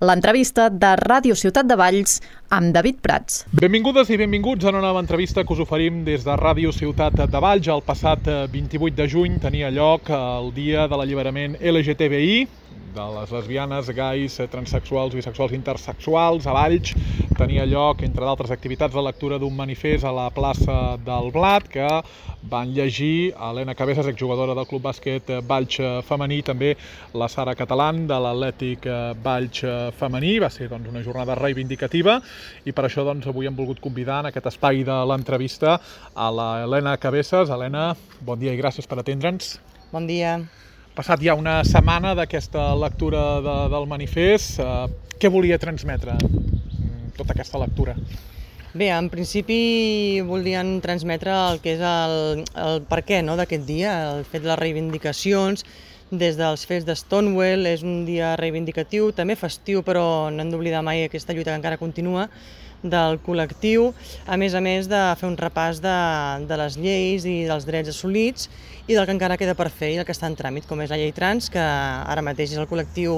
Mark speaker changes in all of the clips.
Speaker 1: l'entrevista de Ràdio Ciutat de Valls amb David Prats.
Speaker 2: Benvingudes i benvinguts a una nova entrevista que us oferim des de Ràdio Ciutat de Valls. El passat 28 de juny tenia lloc el dia de l'alliberament LGTBI, de les lesbianes, gais, transsexuals, bisexuals, intersexuals, a Valls. Tenia lloc, entre d'altres activitats, la lectura d'un manifest a la plaça del Blat, que van llegir Elena Cabezas, exjugadora del Club Bàsquet Valls femení, també la Sara Catalán, de l'Atlètic Valls femení. Va ser una jornada reivindicativa i per això avui hem volgut convidar en aquest espai de l'entrevista a l'Elena Cabezas. Elena, bon dia i gràcies per atendre'ns.
Speaker 3: Bon dia.
Speaker 2: Passat ja una setmana d'aquesta lectura del manifest, què volia transmetre tota aquesta lectura?
Speaker 3: Bé, en principi volien transmetre el que és el per què d'aquest dia, el fet de les reivindicacions, des dels fets de Stonewall. És un dia reivindicatiu, també festiu, però no hem d'oblidar mai aquesta lluita que encara continua del col·lectiu, a més de fer un repàs de les lleis i dels drets assolits i del que encara queda per fer i el que està en tràmit, com és la llei trans, que ara mateix és el col·lectiu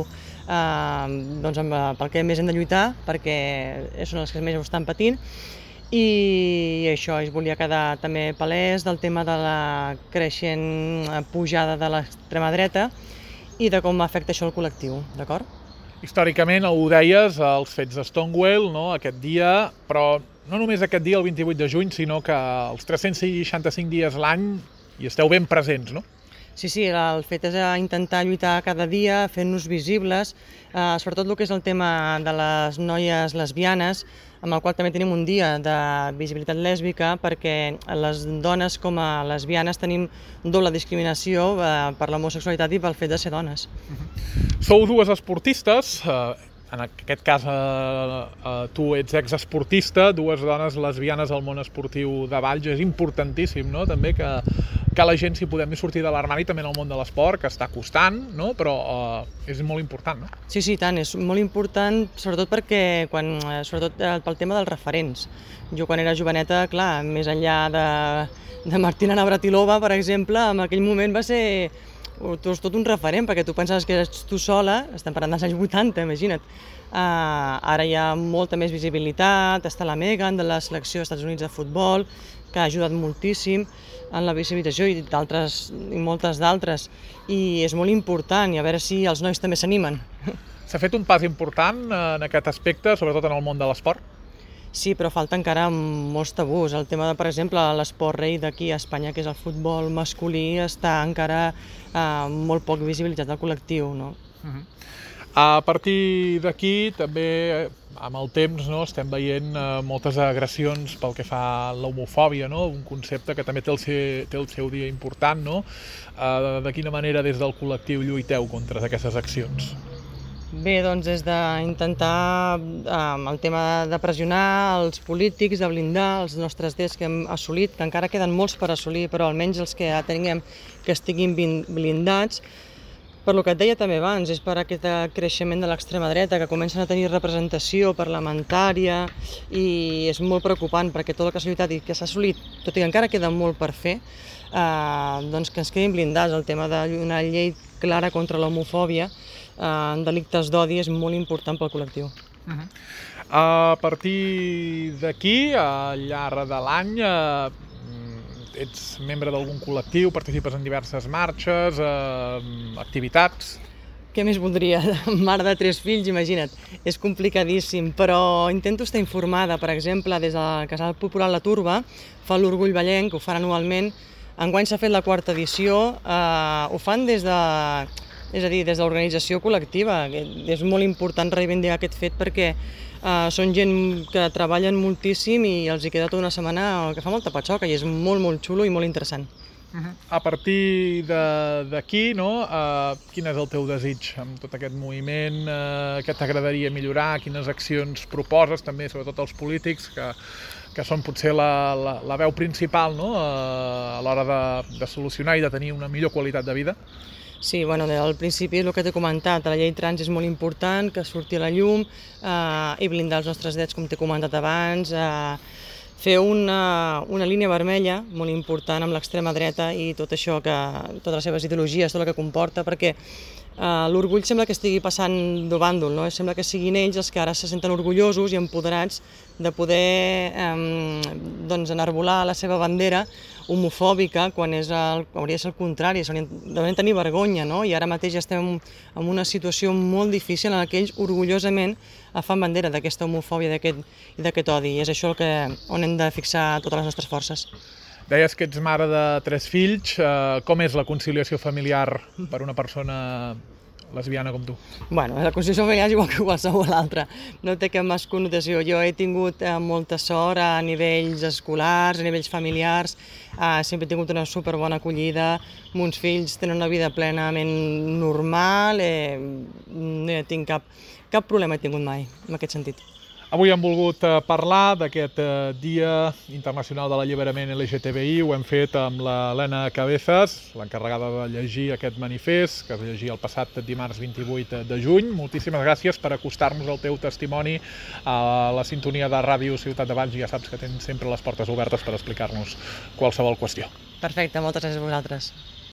Speaker 3: pel que més hem de lluitar, perquè són els que més ho estan patint. I això, es volia quedar també palès del tema de la creixent pujada de l'extrema dreta i de com afecta això al col·lectiu, d'acord?
Speaker 2: Històricament, ho deies, els fets de Stonewall, aquest dia, però no només aquest dia, el 28 de juny, sinó que els 365 dies l'any hi esteu ben presents, no?
Speaker 3: Sí, el fet és intentar lluitar cada dia, fent-nos visibles, sobretot el que és el tema de les noies lesbianes, amb el qual també tenim un dia de visibilitat lèsbica, perquè les dones com a lesbianes tenim doble discriminació per l'homosexualitat i pel fet de ser dones.
Speaker 2: Sou dues esportistes, en aquest cas tu ets exesportista, dues dones lesbianes al món esportiu de Valls. És importantíssim, no?, també que la gent s'hi podem sortir de l'armari també en el món de l'esport, que està costant, no?, però és molt important, no?
Speaker 3: Sí, tant, és molt important, sobretot perquè, sobretot pel tema dels referents. Jo quan era joveneta, clar, més enllà de Martina Navratilova, per exemple, en aquell moment va ser tot un referent, perquè tu pensaves que eres tu sola, estem parlant dels anys 80, imagina't. Ara hi ha molta més visibilitat, està la Megan de la selecció dels Estats Units de futbol, que ha ajudat moltíssim en la visibilització i moltes d'altres, i és molt important, i a veure si els nois també s'animen.
Speaker 2: S'ha fet un pas important en aquest aspecte, sobretot en el món de l'esport?
Speaker 3: Sí, però falta encara molts tabús. El tema de, per exemple, l'esport rei d'aquí a Espanya, que és el futbol masculí, està encara molt poc visibilitzat al col·lectiu, no?
Speaker 2: A partir d'aquí, també, amb el temps, estem veient moltes agressions pel que fa a l'homofòbia, un concepte que també té el seu dia important, no? De quina manera des del col·lectiu lluiteu contra aquestes accions?
Speaker 3: Bé, doncs és d'intentar el tema de pressionar els polítics, de blindar els nostres drets que hem assolit, que encara queden molts per assolir, però almenys els que ja tinguem que estiguin blindats. Per lo que et deia també abans, és per aquest creixement de l'extrema dreta, que comencen a tenir representació parlamentària, i és molt preocupant perquè tot el que s'ha lluitat i que s'ha assolit, tot i que encara queda molt per fer, doncs que ens quedin blindats. El tema d'una llei clara contra l'homofòbia en delictes d'odi és molt important pel col·lectiu.
Speaker 2: A partir d'aquí, al llarg de l'any, ets membre d'algun col·lectiu, participes en diverses marxes, activitats?
Speaker 3: Què més voldria? Mare de 3 fills, imagina't. És complicadíssim, però intento estar informada. Per exemple, des del Casal Popular La Turba fa l'Orgull Vallenc, que ho fan anualment. Enguany s'ha fet la 4ª edició, ho fan des de l'organització col·lectiva. És molt important reivindicar aquest fet perquè són gent que treballen moltíssim i els hi queda tota una setmana que fa molta patxoca i és molt, molt xulo i molt interessant.
Speaker 2: A partir d'aquí, quin és el teu desig amb tot aquest moviment? Què t'agradaria millorar? Quines accions proposes també, sobretot als polítics, que són potser la veu principal a l'hora de solucionar i de tenir una millor qualitat de vida?
Speaker 3: Sí, al principi el que t'he comentat, la llei trans és molt important, que surti a la llum i blindar els nostres drets, com t'he comentat abans, fer una línia vermella molt important amb l'extrema dreta i tot això, totes les seves ideologies, tot el que comporta, perquè l'orgull sembla que estigui passant de bàndol, no? Sembla que siguin ells els que ara se senten orgullosos i empoderats de poder enarbolar la seva bandera homofòbica quan hauria de ser el contrari, deuen tenir vergonya, no? I ara mateix estem en una situació molt difícil en què ells orgullosament fan bandera d'aquesta homofòbia i d'aquest odi, i és això on hem de fixar totes les nostres forces.
Speaker 2: Deies que ets mare de 3 fills. Com és la conciliació familiar per una persona lesbiana com tu?
Speaker 3: Bueno, la conciliació familiar és igual que qualsevol altra, no té cap més connotació. Jo he tingut molta sort a nivells escolars, a nivells familiars, sempre he tingut una superbona acollida, meus fills tenen una vida plenament normal, no he tingut cap problema he tingut mai, en aquest sentit.
Speaker 2: Avui hem volgut parlar d'aquest Dia Internacional de l'Alliberament LGTBI. Ho hem fet amb l'Helena Cabezas, l'encarregada de llegir aquest manifest, que es llegia el passat dimarts 28 de juny. Moltíssimes gràcies per acostar-nos el teu testimoni a la sintonia de Ràdio Ciutat de Valls. Ja saps que tens sempre les portes obertes per explicar-nos qualsevol qüestió.
Speaker 3: Perfecte, moltes gràcies a vosaltres.